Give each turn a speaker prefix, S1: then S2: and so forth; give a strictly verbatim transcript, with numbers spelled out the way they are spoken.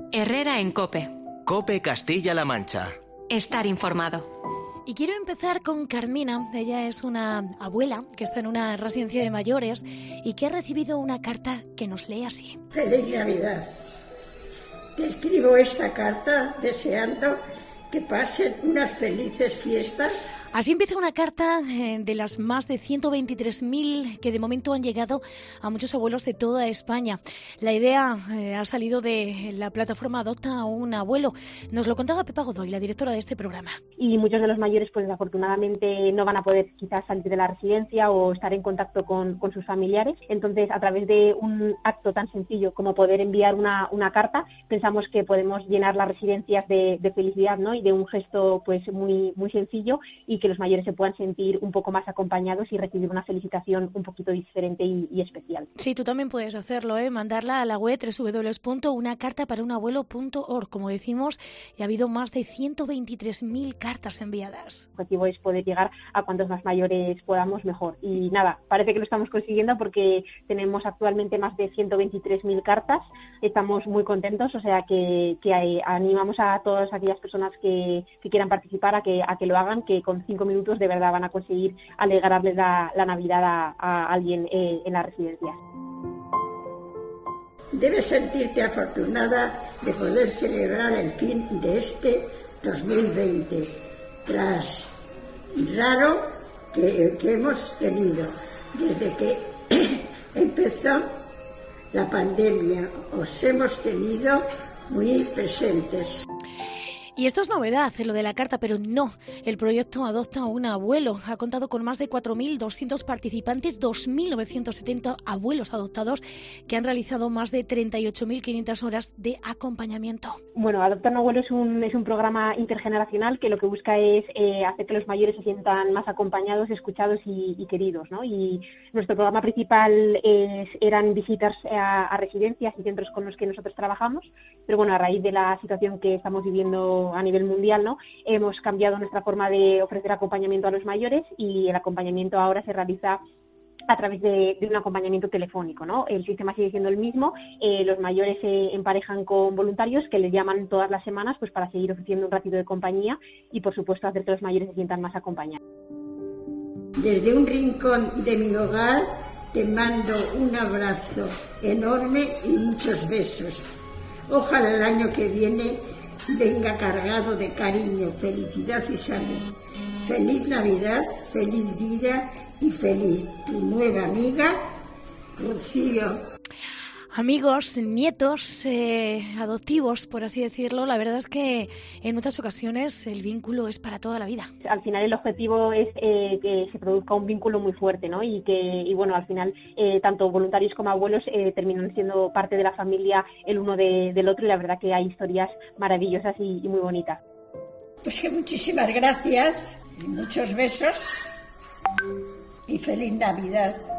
S1: Herrera en COPE.
S2: COPE Castilla-La Mancha.
S1: Estar informado.
S3: Y quiero empezar con Carmina. Ella es una abuela que está en una residencia de mayores y que ha recibido una carta que nos lee así.
S4: Feliz Navidad. Te escribo esta carta deseando que pasen unas felices fiestas.
S3: Así empieza una carta de las más de ciento veintitrés mil que de momento han llegado a muchos abuelos de toda España. La idea eh, ha salido de la plataforma Adopta a un Abuelo. Nos lo contaba Pepa Godoy, la directora de este programa.
S5: Y muchos de los mayores, pues desafortunadamente, no van a poder quizás salir de la residencia o estar en contacto con, con sus familiares. Entonces, a través de un acto tan sencillo como poder enviar una, una carta, pensamos que podemos llenar las residencias de, de felicidad, ¿no? Y de un gesto pues muy, muy sencillo, y que los mayores se puedan sentir un poco más acompañados y recibir una felicitación un poquito diferente y, y especial.
S3: Sí, tú también puedes hacerlo, ¿eh? Mandarla a la web doble u doble u doble u punto una carta para un abuelo punto org, como decimos, y ha habido más de ciento veintitrés mil cartas enviadas.
S5: El objetivo es poder llegar a cuantos más mayores podamos, mejor. Y nada, parece que lo estamos consiguiendo porque tenemos actualmente más de ciento veintitrés mil cartas. Estamos muy contentos, o sea que, que animamos a todas aquellas personas que, que quieran participar a que, a que lo hagan, que con cinco minutos de verdad van a conseguir alegrarles la, la Navidad a, a alguien eh, en la residencia.
S4: Debes sentirte afortunada de poder celebrar el fin de este dos mil veinte, tras raro que, que hemos tenido desde que empezó la pandemia. Os hemos tenido muy presentes.
S3: Y esto es novedad, lo de la carta, pero no. El proyecto Adopta a un Abuelo ha contado con más de cuatro mil doscientos participantes, dos mil novecientos setenta abuelos adoptados que han realizado más de treinta y ocho mil quinientas horas de acompañamiento.
S5: Bueno, Adopta a un Abuelo es un, es un programa intergeneracional que lo que busca es eh, hacer que los mayores se sientan más acompañados, escuchados y, y queridos, ¿no? Y nuestro programa principal es, eran visitas a, a residencias y centros con los que nosotros trabajamos, pero bueno, a raíz de la situación que estamos viviendo a nivel mundial, ¿no? Hemos cambiado nuestra forma de ofrecer acompañamiento a los mayores y el acompañamiento ahora se realiza a través de, de un acompañamiento telefónico, ¿no? El sistema sigue siendo el mismo, eh, los mayores se emparejan con voluntarios que les llaman todas las semanas pues para seguir ofreciendo un ratito de compañía y, por supuesto, hacer que los mayores se sientan más acompañados.
S4: Desde un rincón de mi hogar te mando un abrazo enorme y muchos besos. Ojalá el año que viene venga cargado de cariño, felicidad y salud. Feliz Navidad, feliz vida y feliz tu nueva amiga, Rocío.
S3: Amigos, nietos eh, adoptivos, por así decirlo, la verdad es que en muchas ocasiones el vínculo es para toda la vida.
S5: Al final el objetivo es eh, que se produzca un vínculo muy fuerte, ¿no? Y que, y bueno, al final eh, tanto voluntarios como abuelos eh, terminan siendo parte de la familia el uno de, del otro, y la verdad que hay historias maravillosas y, y muy bonitas.
S4: Pues que muchísimas gracias, y muchos besos y feliz Navidad.